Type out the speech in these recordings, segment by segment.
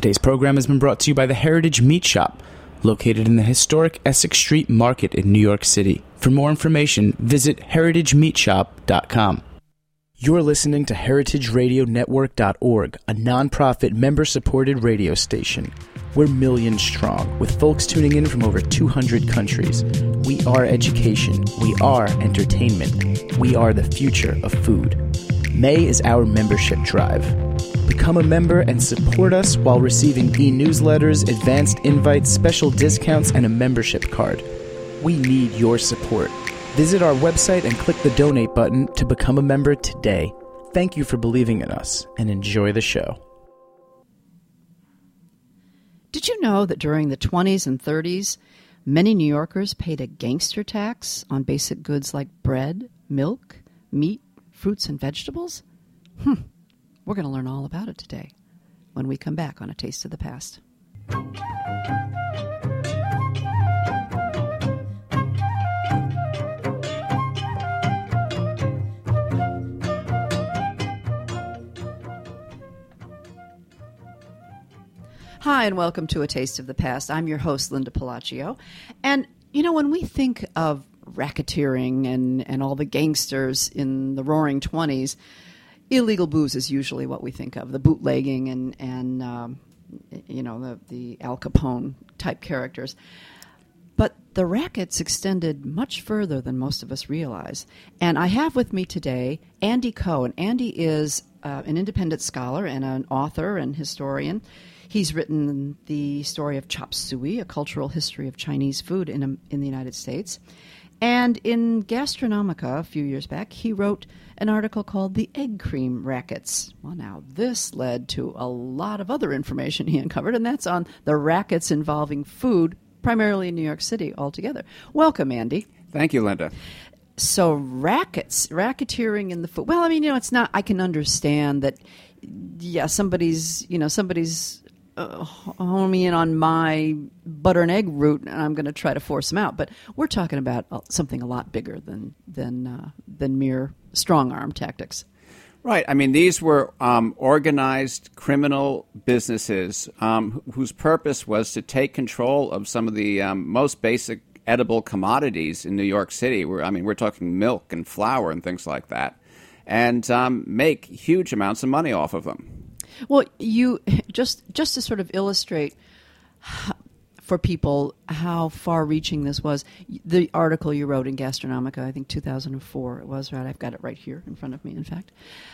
Today's program has been brought to you by the Heritage Meat Shop, located in the historic Essex Street Market in New York City. For more information, visit heritagemeatshop.com. You're listening to heritageradionetwork.org, a nonprofit member-supported radio station. We're millions strong, with folks tuning in from over 200 countries. We are education. We are entertainment. We are the future of food. May is our membership drive. Become a member and support us while receiving e-newsletters, advanced invites, special discounts, and a membership card. We need your support. Visit our website and click the donate button to become a member today. Thank you for believing in us, and enjoy the show. Did you know that during the 20s and 30s, many New Yorkers paid a gangster tax on basic goods like bread, milk, meat, fruits, and vegetables? We're going to learn all about it today when we come back on A Taste of the Past. Hi, and welcome to A Taste of the Past. I'm your host, Linda Palacio. And, you know, when we think of racketeering and all the gangsters in the roaring 20s, illegal booze is usually what we think of, the bootlegging and the Al Capone type characters. But the rackets extended much further than most of us realize. And I have with me today Andy Cohen. Andy is an independent scholar and an author and historian. He's written the story of Chop Suey, a cultural history of Chinese food in the United States. And in Gastronomica a few years back, he wrote an article called The Egg Cream Rackets. Well, now, this led to a lot of other information he uncovered, and that's on the rackets involving food, primarily in New York City altogether. Welcome, Andy. Thank you, Linda. So racketeering in the food. Well, I mean, it's not, I can understand that, somebody's homing in on my butter and egg route, and I'm going to try to force them out. But we're talking about something a lot bigger than mere strong-arm tactics. Right. I mean, these were organized criminal businesses whose purpose was to take control of some of the most basic edible commodities in New York City. We're talking milk and flour and things like that, and make huge amounts of money off of them. Well, you just to sort of illustrate for people how far-reaching this was, the article you wrote in Gastronomica, I think 2004 it was, right? I've got it right here in front of me, in fact.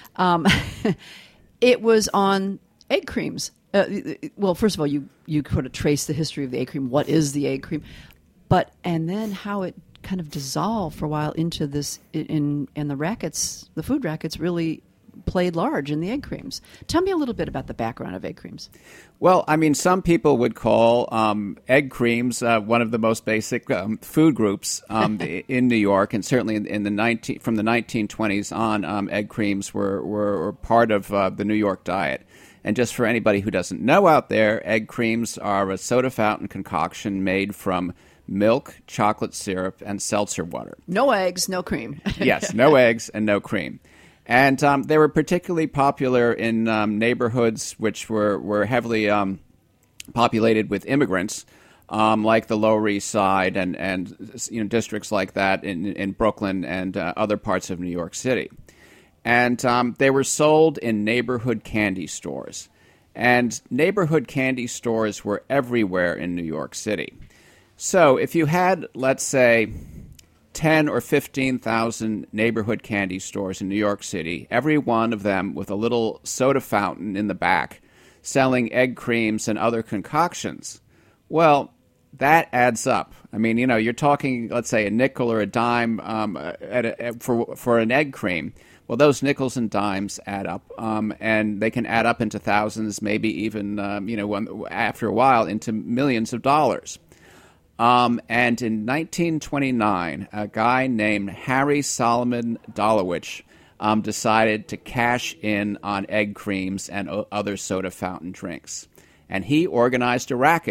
It was on egg creams. Well, first of all, you could have traced the history of the egg cream. What is the egg cream? And then how it kind of dissolved for a while into this, and the rackets, the food rackets really played large in the egg creams. Tell me a little bit about the background of egg creams. Well, I mean, some people would call egg creams one of the most basic food groups in New York, and certainly from the 1920s on, egg creams were part of the New York diet. And just for anybody who doesn't know out there, egg creams are a soda fountain concoction made from milk, chocolate syrup, and seltzer water. No eggs, no cream. Yes, no eggs and no cream. And they were particularly popular in neighborhoods which were heavily populated with immigrants, like the Lower East Side and districts like that in Brooklyn and other parts of New York City. And they were sold in neighborhood candy stores. And neighborhood candy stores were everywhere in New York City. So if you had, let's say, 10 or 15,000 neighborhood candy stores in New York City, every one of them with a little soda fountain in the back, selling egg creams and other concoctions. Well, that adds up. I mean, you're talking, let's say, a nickel or a dime for an egg cream. Well, those nickels and dimes add up, and they can add up into thousands, maybe even, after a while, into millions of dollars. And in 1929, a guy named Harry Solomon Dolowich decided to cash in on egg creams and other soda fountain drinks. And he organized a racket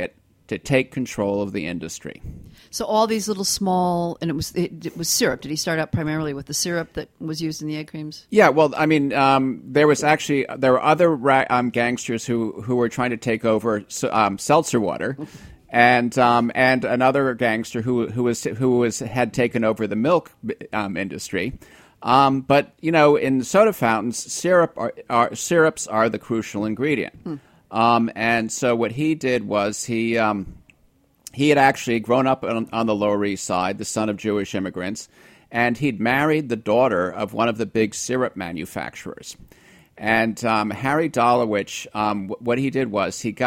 to take control of the industry. So all these little small, and it was syrup. Did he start out primarily with the syrup that was used in the egg creams? Yeah, well, I mean, there were other gangsters who were trying to take over seltzer water, and another gangster who had taken over the milk industry. But in soda fountains, syrups are the crucial ingredient. And so what he did was he had actually grown up on the Lower East Side, the son of Jewish immigrants, and he'd married the daughter of one of the big syrup manufacturers. And Harry Dolowich, what he did was he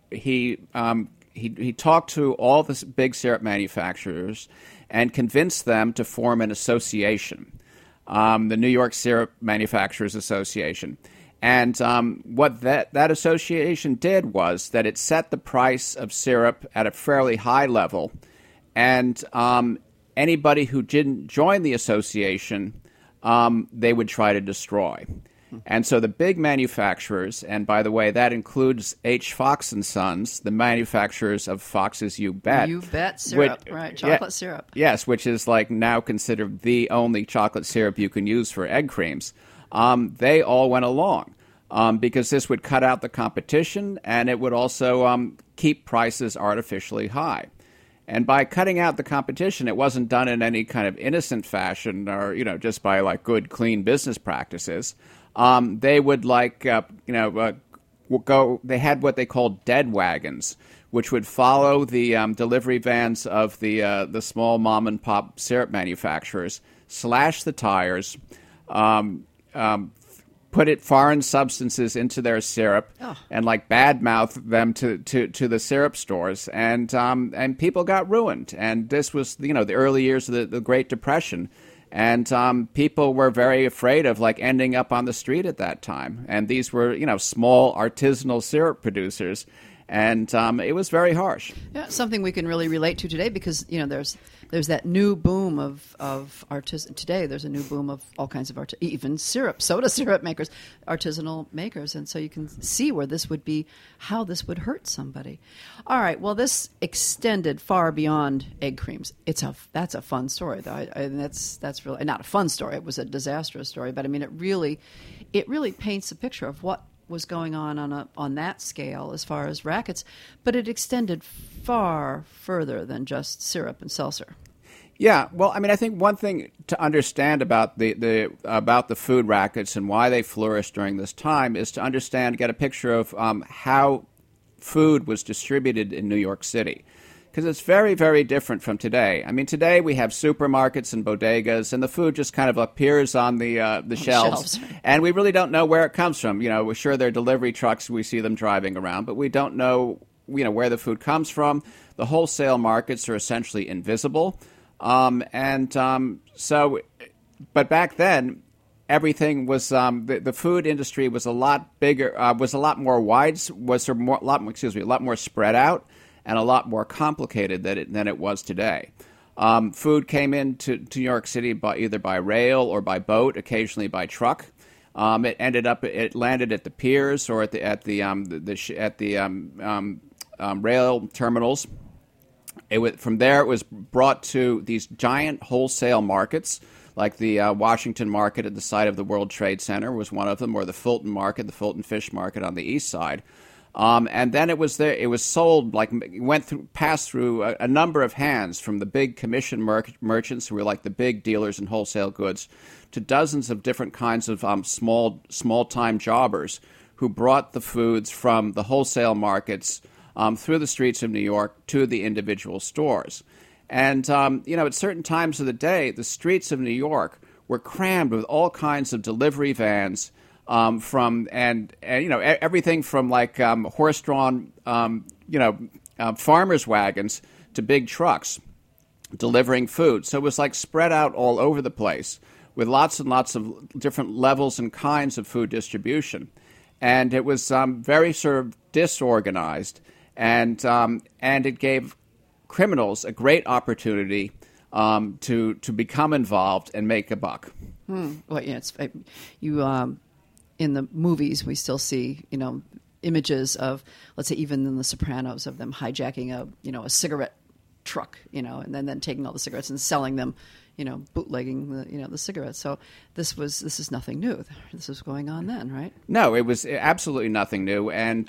talked to all the big syrup manufacturers and convinced them to form an association, the New York Syrup Manufacturers Association. And what that association did was that it set the price of syrup at a fairly high level, and anybody who didn't join the association, they would try to destroy. And so the big manufacturers, and by the way, that includes H. Fox & Sons, the manufacturers of Fox's You Bet. You Bet syrup, right, chocolate syrup. Yes, which is like now considered the only chocolate syrup you can use for egg creams. They all went along because this would cut out the competition, and it would also keep prices artificially high. And by cutting out the competition, it wasn't done in any kind of innocent fashion or, just by like good, clean business practices. They would go. They had what they called dead wagons, which would follow the delivery vans of the small mom and pop syrup manufacturers, slash the tires, put foreign substances into their syrup, and badmouth them to the syrup stores, and people got ruined. And this was the early years of the Great Depression. And people were very afraid of ending up on the street at that time. And these were, small artisanal syrup producers. And it was very harsh. Yeah, something we can really relate to today because, there's that new boom of artisan. Today there's a new boom of all kinds of even soda syrup makers, artisanal makers. And so you can see where this would be, how this would hurt somebody. All right, well, this extended far beyond egg creams. That's a fun story, though. That's really not a fun story. It was a disastrous story. But, I mean, it really paints a picture of what was going on that scale as far as rackets, but it extended far further than just syrup and seltzer. Yeah, well, I mean, I think one thing to understand about the food rackets and why they flourished during this time is to get a picture of how food was distributed in New York City. Because it's very, very different from today. I mean, today we have supermarkets and bodegas, and the food just kind of appears on the shelves, and we really don't know where it comes from. We're sure there are delivery trucks, we see them driving around, but we don't know, where the food comes from. The wholesale markets are essentially invisible, but back then, everything was the food industry was a lot bigger, was a lot more spread out, and a lot more complicated than it was today. Food came into New York City either by rail or by boat, occasionally by truck. It landed at the piers or at the rail terminals. From there, it was brought to these giant wholesale markets, like the Washington Market at the site of the World Trade Center was one of them, or the Fulton Market, the Fulton Fish Market on the east side. And then it was there. It was sold passed through a number of hands, from the big commission merchants who were like the big dealers in wholesale goods, to dozens of different kinds of small time jobbers who brought the foods from the wholesale markets through the streets of New York to the individual stores. And at certain times of the day, the streets of New York were crammed with all kinds of delivery vans. Everything from horse-drawn, farmers' wagons to big trucks delivering food. So it was spread out all over the place with lots and lots of different levels and kinds of food distribution. And it was very sort of disorganized, and it gave criminals a great opportunity to become involved and make a buck. Well, yeah, in the movies, we still see, images of, let's say, even in The Sopranos, of them hijacking a cigarette truck, and then taking all the cigarettes and selling them, bootlegging the cigarettes. So this is nothing new. This was going on then, right? No, it was absolutely nothing new. And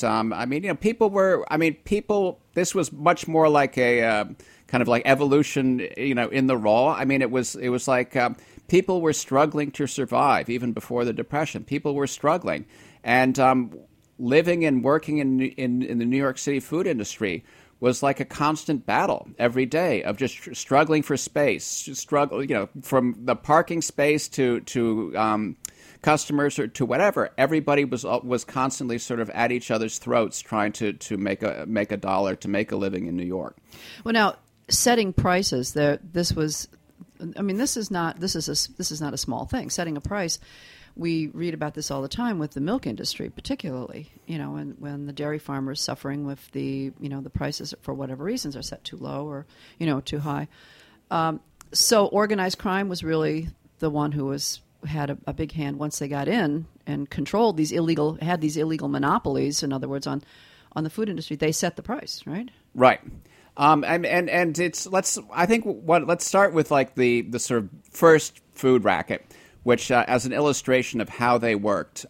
this was much more like a kind of like evolution, in the raw. I mean, it was like people were struggling to survive even before the Depression. People were struggling, and living and working in the New York City food industry was like a constant battle every day of just struggling for space, from the parking space to customers or to whatever. Everybody was constantly sort of at each other's throats trying to make a dollar, to make a living in New York. Well, now setting prices this is not a small thing. Setting a price. We read about this all the time with the milk industry, particularly, when the dairy farmers suffering with the prices for whatever reasons are set too low or, too high. So organized crime was really the one who had a big hand once they got in and controlled these illegal monopolies. In other words, on the food industry, they set the price, right? Right. And let's start with like the sort of first food racket, which as an illustration of how they worked.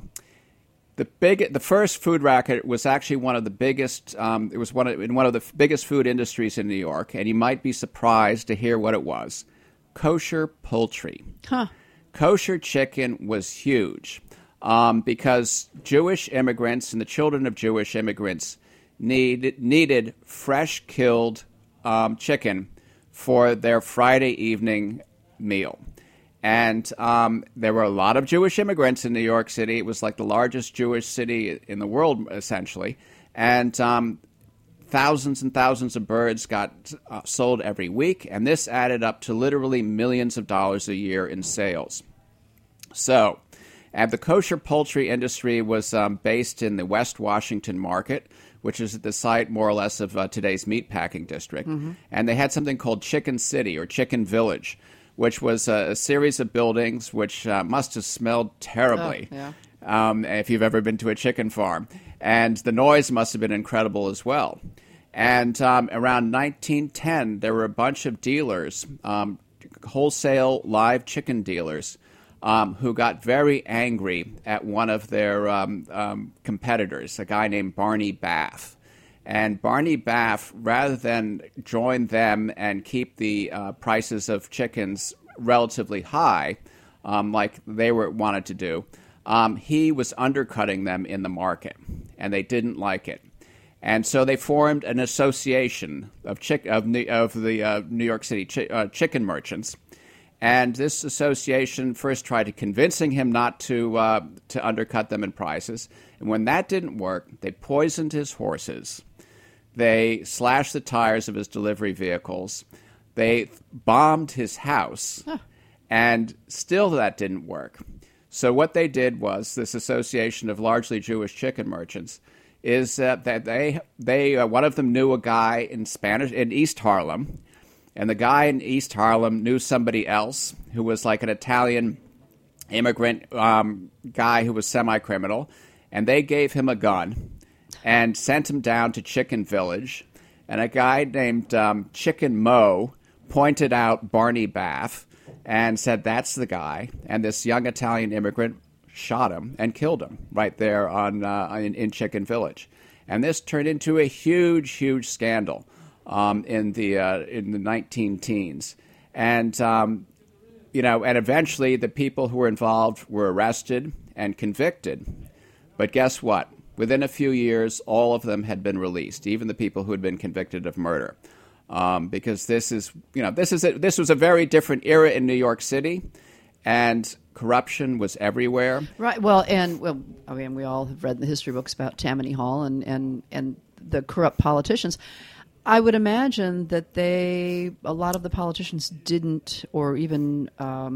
The first food racket was actually one of the biggest. It was one of the biggest food industries in New York, and you might be surprised to hear what it was: kosher poultry. Huh. Kosher chicken was huge because Jewish immigrants and the children of Jewish immigrants needed fresh killed chicken for their Friday evening meal. And there were a lot of Jewish immigrants in New York City. It was like the largest Jewish city in the world, essentially. And thousands and thousands of birds got sold every week. And this added up to literally millions of dollars a year in sales. So the kosher poultry industry was based in the West Washington market, which is at the site, more or less, of today's meatpacking district. Mm-hmm. And they had something called Chicken City or Chicken Village, which was a series of buildings which must have smelled terribly if you've ever been to a chicken farm. And the noise must have been incredible as well. And around 1910, there were a bunch of dealers, wholesale live chicken dealers, who got very angry at one of their competitors, a guy named Barney Bath. And Barney Bath, rather than join them and keep the prices of chickens relatively high, like they wanted to do, he was undercutting them in the market, and they didn't like it. And so they formed an association of the New York City chicken merchants. And this association first tried to convincing him not to undercut them in prices. And when that didn't work, they poisoned his horses. They slashed the tires of his delivery vehicles. They bombed his house. Huh. And still that didn't work. So what they did was, this association of largely Jewish chicken merchants, is that they one of them knew a guy in East Harlem. And the guy in East Harlem knew somebody else who was like an Italian immigrant guy who was semi-criminal. And they gave him a gun and sent him down to Chicken Village. And a guy named Chicken Mo pointed out Barney Bath and said, that's the guy. And this young Italian immigrant shot him and killed him right there in Chicken Village. And this turned into a huge, huge scandal in the 19-teens. And, and eventually the people who were involved were arrested and convicted. But guess what? Within a few years, all of them had been released, even the people who had been convicted of murder, because this was a very different era in New York City, and corruption was everywhere. Right. Well, we all have read the history books about Tammany Hall and the corrupt politicians. I would imagine that a lot of the politicians didn't, or even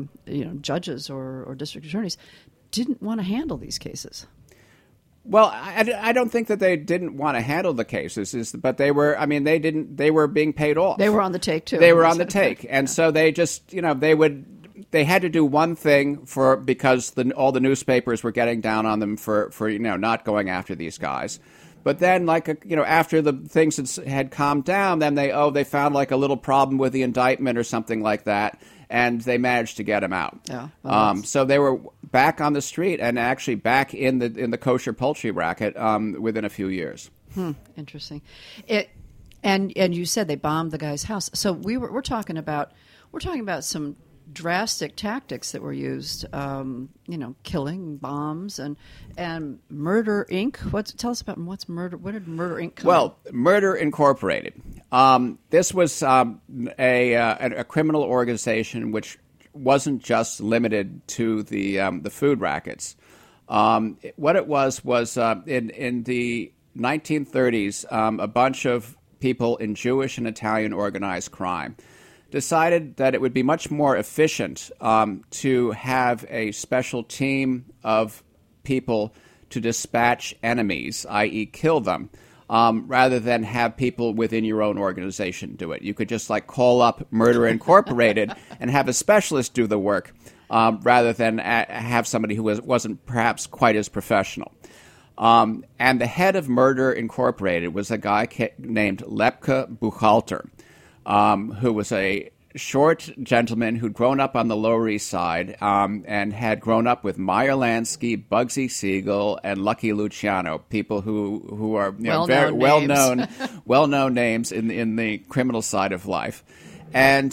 judges or district attorneys didn't want to handle these cases. Well, I don't think that they didn't want to handle the cases, but they were. I mean, they were being paid off. They were on the take too. They were on the take, and so they just, they would they had to do one thing because all the newspapers were getting down on them for not going after these guys. But then, after the things had calmed down, then they found like a little problem with the indictment or something like that, and they managed to get him out. Yeah, well, so they were back on the street and actually back in the kosher poultry racket within a few years. Interesting. And you said they bombed the guy's house. So we're talking about some drastic tactics that were used. Killing, bombs, and Murder Inc. Tell us about what's Murder. What did Murder Inc. come? Well, Murder Incorporated. This was a criminal organization which wasn't just limited to the food rackets. What it was in the 1930s, a bunch of people in Jewish and Italian organized crime decided that it would be much more efficient to have a special team of people to dispatch enemies, i.e. kill them, rather than have people within your own organization do it. You could just call up Murder Incorporated and have a specialist do the work rather than have somebody who wasn't perhaps quite as professional. And the head of Murder Incorporated was a guy named Lepke Buchalter, who was a short gentleman who'd grown up on the Lower East Side and had grown up with Meyer Lansky, Bugsy Siegel, and Lucky Luciano, people who are very well-known names in the criminal side of life. And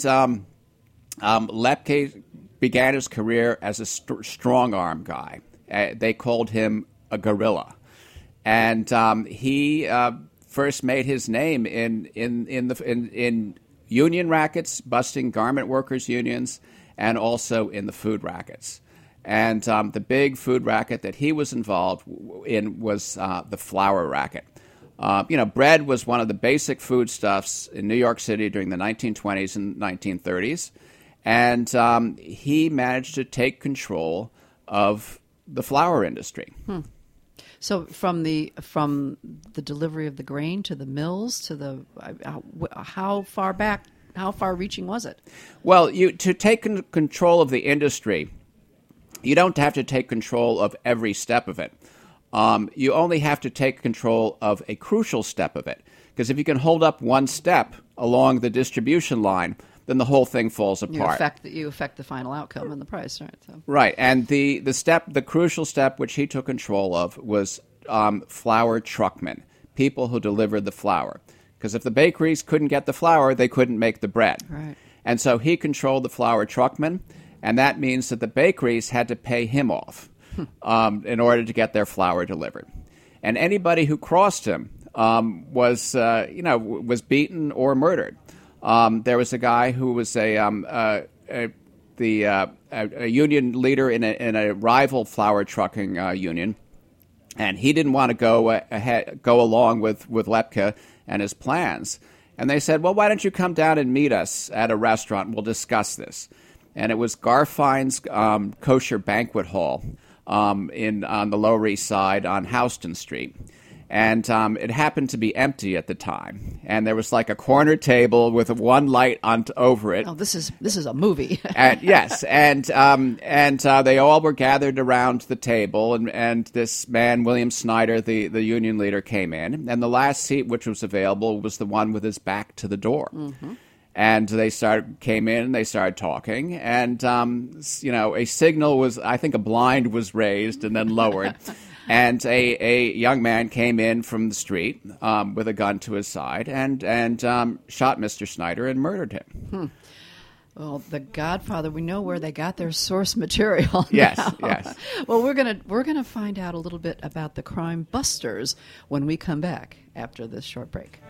Lepke began his career as a strong-arm guy. They called him a guerrilla, and he first made his name in union rackets, busting garment workers' unions, and also in the food rackets. And the big food racket that he was involved in was the flour racket. Bread was one of the basic foodstuffs in New York City during the 1920s and 1930s, and he managed to take control of the flour industry. So from the delivery of the grain to the mills to the how far reaching was it? Well, to take control of the industry, you don't have to take control of every step of it. You only have to take control of a crucial step of it, because if you can hold up one step along the distribution line, then the whole thing falls apart. You affect the final outcome and the price, right? So. Right, and the crucial step which he took control of was flour truckmen, people who delivered the flour. Because if the bakeries couldn't get the flour, they couldn't make the bread. Right. And so he controlled the flour truckmen, and that means that the bakeries had to pay him off in order to get their flour delivered. And anybody who crossed him was beaten or murdered. There was a guy who was a union leader in a rival flour trucking union, and he didn't want to go along with Lepke and his plans. And they said, "Well, why don't you come down and meet us at a restaurant? And we'll discuss this." And it was Garfine's Kosher Banquet Hall on the Lower East Side on Houston Street. And it happened to be empty at the time, and there was a corner table with one light over it. Oh, this is a movie. And, yes, and they all were gathered around the table, and this man, William Snyder, the union leader, came in, and the last seat which was available was the one with his back to the door. Mm-hmm. And they came in, and they started talking, and a signal was, I think, a blind was raised and then lowered. And a young man came in from the street with a gun to his side and shot Mr. Snyder and murdered him. Well, The Godfather, we know where they got their source material. Yes, now. yes. Well, we're gonna find out a little bit about the crime busters when we come back after this short break.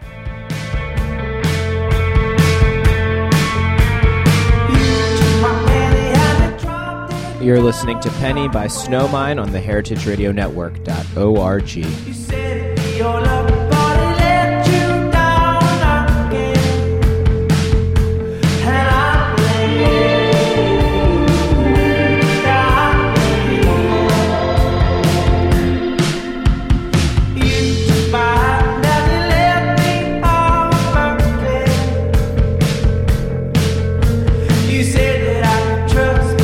You're listening to Penny by Snowmine on the heritageradionetwork.org. You said your love body let you down again, and I blame you. You took my hand and you left me all broken. You said that I could trust.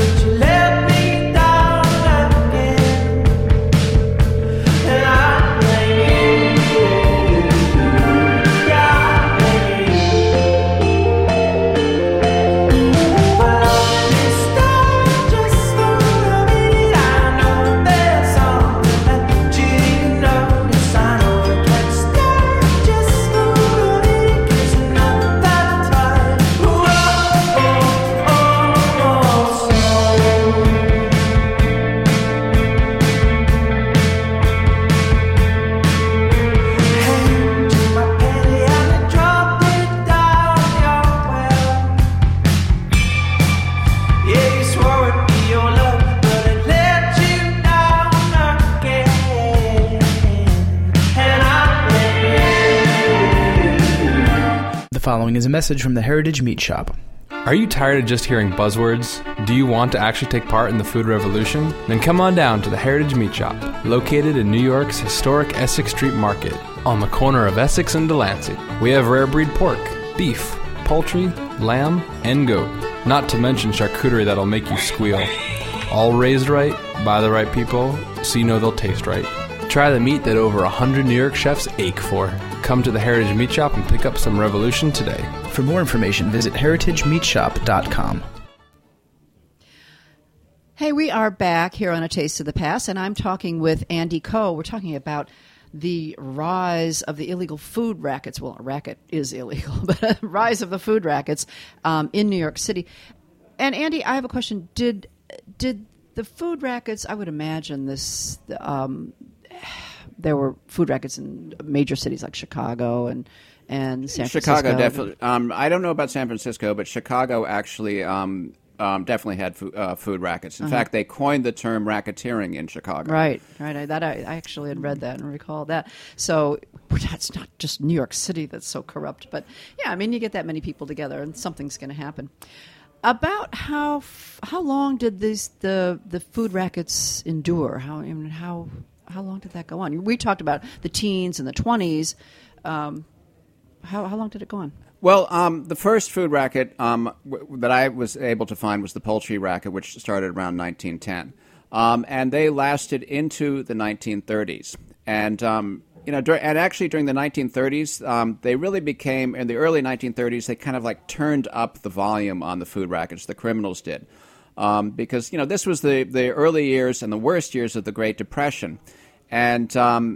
following is a message from the Heritage Meat Shop. Are you tired of just hearing buzzwords? Do you want to actually take part in the food revolution? Then come on down to the Heritage Meat Shop, located in New York's historic Essex Street Market, on the corner of Essex and Delancey. We have rare breed pork, beef, poultry, lamb, and goat. Not to mention charcuterie that'll make you squeal. All raised right, by the right people, so you know they'll taste right. Try the meat that over 100 New York chefs ache for. Come to the Heritage Meat Shop and pick up some revolution today. For more information, visit heritagemeatshop.com. Hey, we are back here on A Taste of the Past, and I'm talking with Andy Coe. We're talking about the rise of the illegal food rackets. Well, a racket is illegal, but a rise of the food rackets in New York City. And Andy, I have a question. Did the food rackets, I would imagine this, there were food rackets in major cities like Chicago and San Francisco. Chicago, definitely. I don't know about San Francisco, but Chicago actually definitely had food rackets. In fact, they coined the term racketeering in Chicago. Right. I actually had read that and recalled that. So that's not just New York City that's so corrupt, but yeah, I mean, you get that many people together and something's going to happen. About how long did the food rackets endure? How long did that go on? We talked about the teens and the 20s. How long did it go on? Well, the first food racket that I was able to find was the poultry racket, which started around 1910. And they lasted into the 1930s. And, and actually during the 1930s, they really became, in the early 1930s, they kind of like turned up the volume on the food rackets, the criminals did. Because, this was the early years and the worst years of the Great Depression. And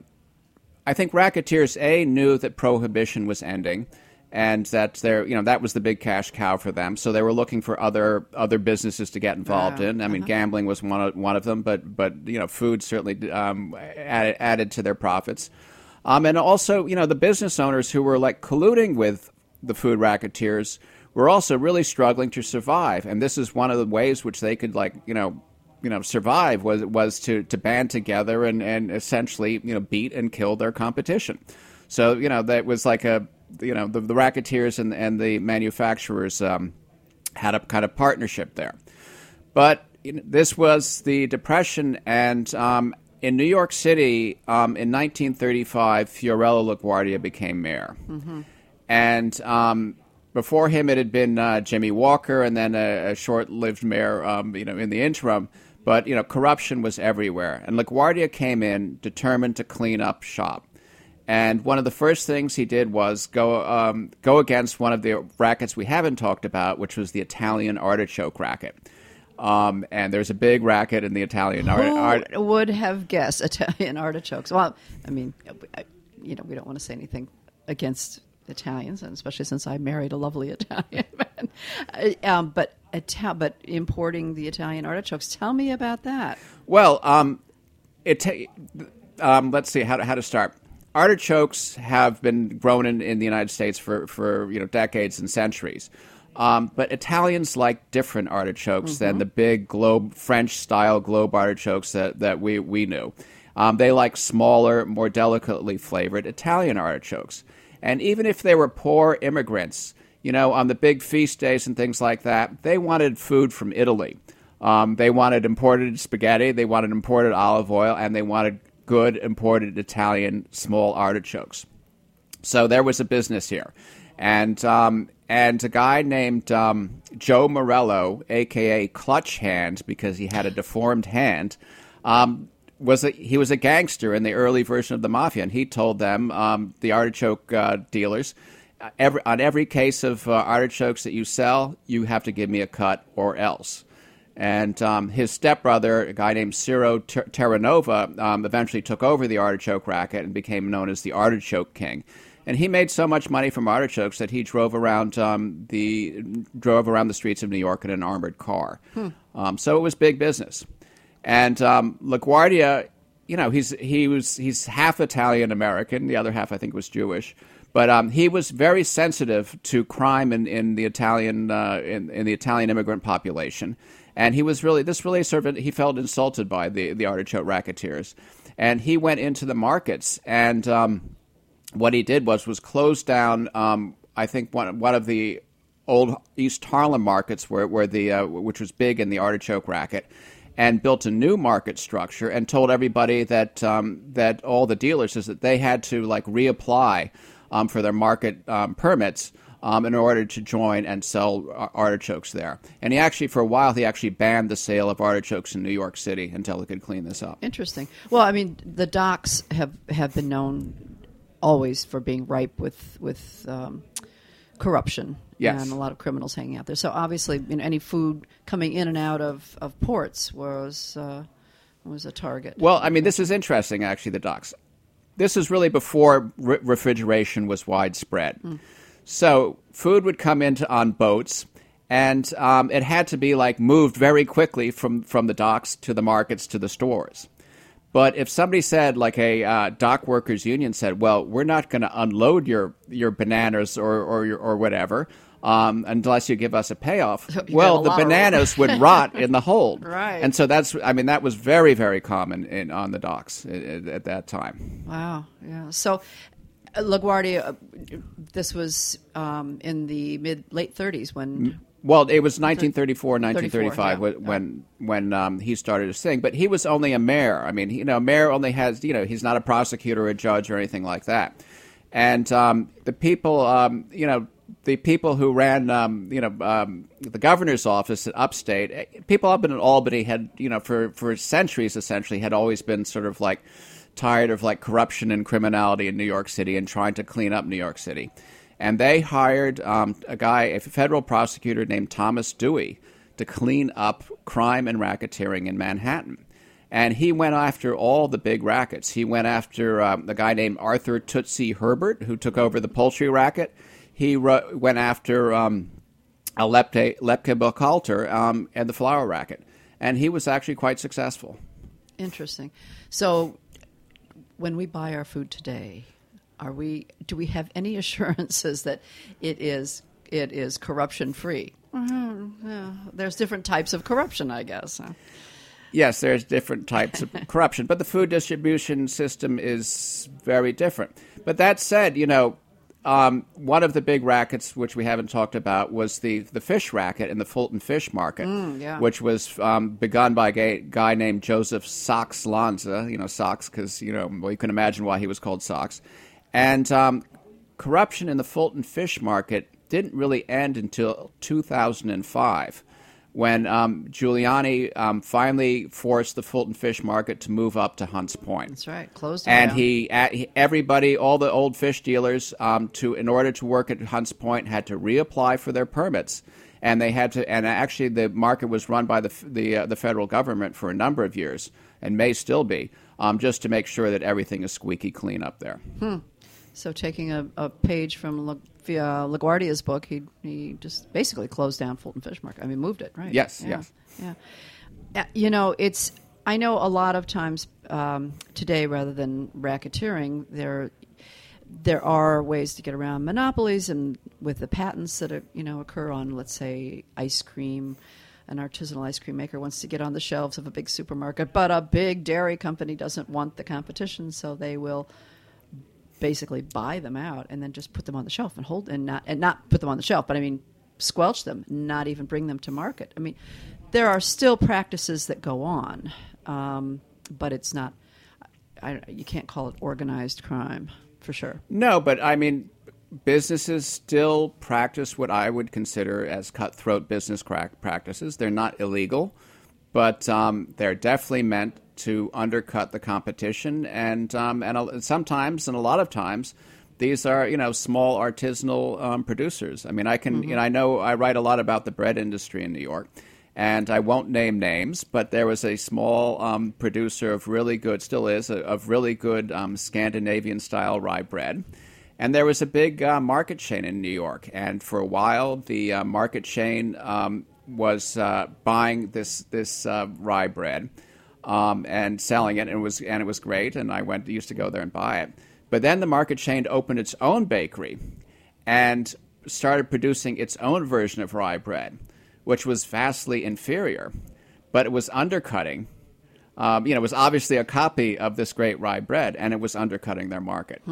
I think racketeers, knew that prohibition was ending and that that was the big cash cow for them. So they were looking for other businesses to get involved in. I mean, gambling was one of them, but food certainly added to their profits. And also, the business owners who were like colluding with the food racketeers were also really struggling to survive. And this is one of the ways which they could survive was to band together and essentially, beat and kill their competition. So, that was like the racketeers and the manufacturers had a kind of partnership there. But this was the Depression, and in New York City, in 1935, Fiorello LaGuardia became mayor. Mm-hmm. And before him, it had been Jimmy Walker, and then a short-lived mayor, in the interim. But, corruption was everywhere. And LaGuardia came in determined to clean up shop. And one of the first things he did was go against one of the rackets we haven't talked about, which was the Italian artichoke racket. And there's a big racket in the Italian artichoke. Who would have guessed Italian artichokes? Well, I mean, we don't want to say anything against Italians, and especially since I married a lovely Italian man. But importing the Italian artichokes, tell me about that. Well, let's see how to start. Artichokes have been grown in the United States for decades and centuries. But Italians like different artichokes than the big French-style globe artichokes that we knew. They like smaller, more delicately flavored Italian artichokes. And even if they were poor immigrants, on the big feast days and things like that, they wanted food from Italy. They wanted imported spaghetti, they wanted imported olive oil, and they wanted good imported Italian small artichokes. So there was a business here. And a guy named Joe Morello, a.k.a. Clutch Hand, because he had a deformed hand, he was a gangster in the early version of the mafia, and he told them, the artichoke dealers, on every case of artichokes that you sell, you have to give me a cut or else. And his stepbrother, a guy named Ciro Terranova, eventually took over the artichoke racket and became known as the Artichoke King. And he made so much money from artichokes that he drove around the streets of New York in an armored car. So it was big business. And LaGuardia, he's half Italian American. The other half, I think, was Jewish. But he was very sensitive to crime in the Italian in the Italian immigrant population. And he was he felt insulted by the artichoke racketeers. And he went into the markets, and what he did was close down, I think one of the old East Harlem markets where the which was big in the artichoke racket, and built a new market structure and told everybody that that all the dealers is that they had to like reapply for their market permits in order to join and sell artichokes there. And he actually, for a while, he actually banned the sale of artichokes in New York City until he could clean this up. Interesting. Well, I mean, the docks have been known always for being ripe with corruption. Yes. And a lot of criminals hanging out there. So obviously, any food coming in and out of ports was a target. Well, I mean, this is interesting, actually, the docks. This is really before refrigeration was widespread. So food would come on boats, and it had to be like moved very quickly from the docks to the markets to the stores. But if somebody said, like a dock workers union said, well, we're not going to unload your bananas or whatever unless you give us a payoff, well, the bananas would rot in the hold. Right. And so that was very, very common on the docks at that time. Wow. Yeah. So LaGuardia, this was in the late 30s when... Well, it was 1934, 1935 yeah. when he started to sing. But he was only a mayor. I mean, a mayor only has, he's not a prosecutor or a judge or anything like that. And the people, the people who ran, the governor's office at upstate, people up in Albany had, for centuries essentially had always been sort of like tired of like corruption and criminality in New York City and trying to clean up New York City. And they hired a federal prosecutor named Thomas Dewey to clean up crime and racketeering in Manhattan. And he went after all the big rackets. He went after a guy named Arthur Tootsie Herbert, who took over the poultry racket. He went after Lepke Buchalter and the flour racket. And he was actually quite successful. Interesting. So when we buy our food today, do we have any assurances that it is corruption free? Yeah. There's different types of corruption, I guess. Yes, there's different types of corruption, but the food distribution system is very different. But that said, one of the big rackets, which we haven't talked about, was the fish racket in the Fulton Fish Market, which was begun by a guy named Joseph Sox Lanza, Sox because, you can imagine why he was called Sox. And corruption in the Fulton Fish Market didn't really end until 2005, when Giuliani finally forced the Fulton Fish Market to move up to Hunts Point. That's right, closed and down. Everybody, all the old fish dealers, in order to work at Hunts Point, had to reapply for their permits, and they had to. And actually, the market was run by the federal government for a number of years, and may still be, just to make sure that everything is squeaky clean up there. So taking a page from LaGuardia's book, he just basically closed down Fulton Fish Market. I mean, moved it, right? Yes, yes. Yeah. I know a lot of times today, rather than racketeering, there are ways to get around monopolies, and with the patents that occur on, let's say, ice cream. An artisanal ice cream maker wants to get on the shelves of a big supermarket, but a big dairy company doesn't want the competition, so they will basically buy them out and then just put them on the shelf and hold and not put them on the shelf, but I mean squelch them, not even bring them to market. I mean, there are still practices that go on, but it's not. You can't call it organized crime for sure. No, but I mean, businesses still practice what I would consider as cutthroat business practices. They're not illegal, but they're definitely meant to undercut the competition, and sometimes, and a lot of times, these are small artisanal producers. I mean, I know I write a lot about the bread industry in New York, and I won't name names, but there was a small producer of really good, still is, of really good Scandinavian style rye bread. And there was a big market chain in New York, and for a while the market chain was buying this rye bread and selling it, and it was great. And I used to go there and buy it. But then the market chain opened its own bakery and started producing its own version of rye bread, which was vastly inferior, but it was undercutting. It was obviously a copy of this great rye bread, and it was undercutting their market.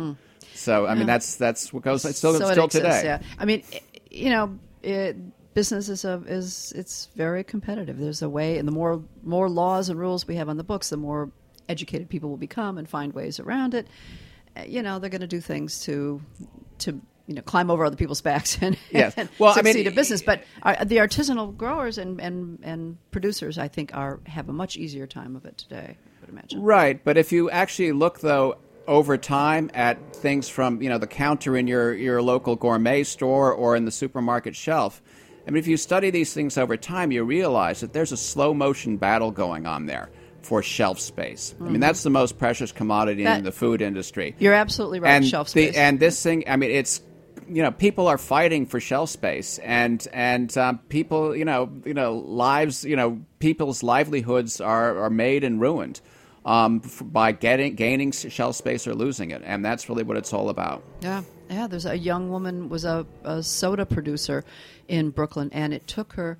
So I mean, that's what goes still So it still exists, today. Yeah, I mean, business it's very competitive. There's a way, and the more laws and rules we have on the books, the more educated people will become and find ways around it. They're going to do things to climb over other people's backs and, Yes. and Well, I succeed mean, at business. But the artisanal growers and producers, I think, have a much easier time of it today, I would imagine. Right, but if you actually look, though, over time at things from, the counter in your local gourmet store or in the supermarket shelf, I mean, if you study these things over time, you realize that there's a slow-motion battle going on there for shelf space. I mean, that's the most precious commodity in the food industry. You're absolutely right, shelf space. And this thing, I mean, it's, people are fighting for shelf space, and people, lives, people's livelihoods are made and ruined by gaining shelf space or losing it, and that's really what it's all about. Yeah. There's a young woman was a soda producer in Brooklyn, and it took her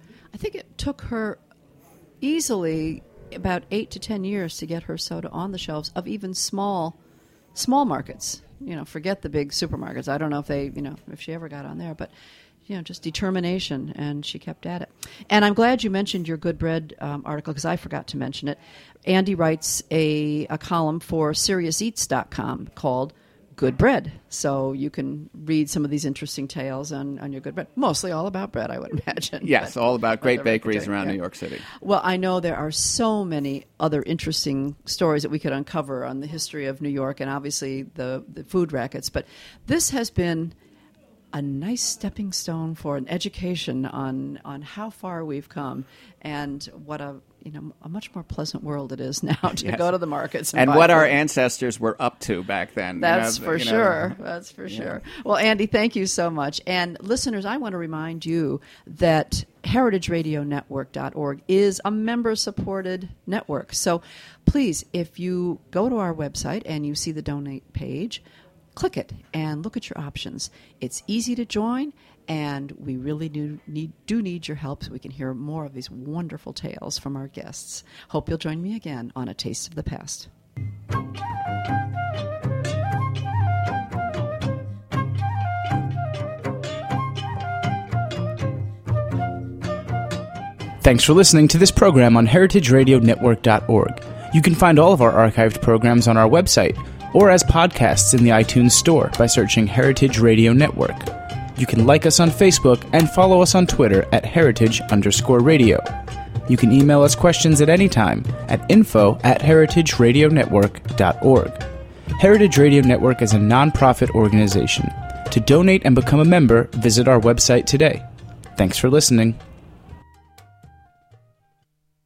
easily about 8 to 10 years to get her soda on the shelves of even small markets. Forget the big supermarkets. I don't know if she ever got on there, but just determination, and she kept at it. And I'm glad you mentioned your Good Bread article, because I forgot to mention it. Andy writes a column for SeriousEats.com called Good Bread, so you can read some of these interesting tales on your Good Bread. Mostly all about bread, I would imagine. Yes, all about great bakeries around New York City. Well, I know there are so many other interesting stories that we could uncover on the history of New York and obviously the food rackets, but this has been a nice stepping stone for an education on how far we've come and what a much more pleasant world it is now to go to the markets and buy what food. our ancestors were up to back then. That's for sure. That's for sure. Well, Andy, thank you so much. And listeners, I want to remind you that heritageradionetwork.org is a member-supported network. So please, if you go to our website and you see the donate page, click it and look at your options. It's easy to join, and we really do need your help so we can hear more of these wonderful tales from our guests. Hope you'll join me again on A Taste of the Past. Thanks for listening to this program on heritageradionetwork.org. You can find all of our archived programs on our website or as podcasts in the iTunes Store by searching Heritage Radio Network. You can like us on Facebook and follow us on Twitter at @heritage_radio. You can email us questions at any time at info@heritageradionetwork.org. Heritage Radio Network is a nonprofit organization. To donate and become a member, visit our website today. Thanks for listening.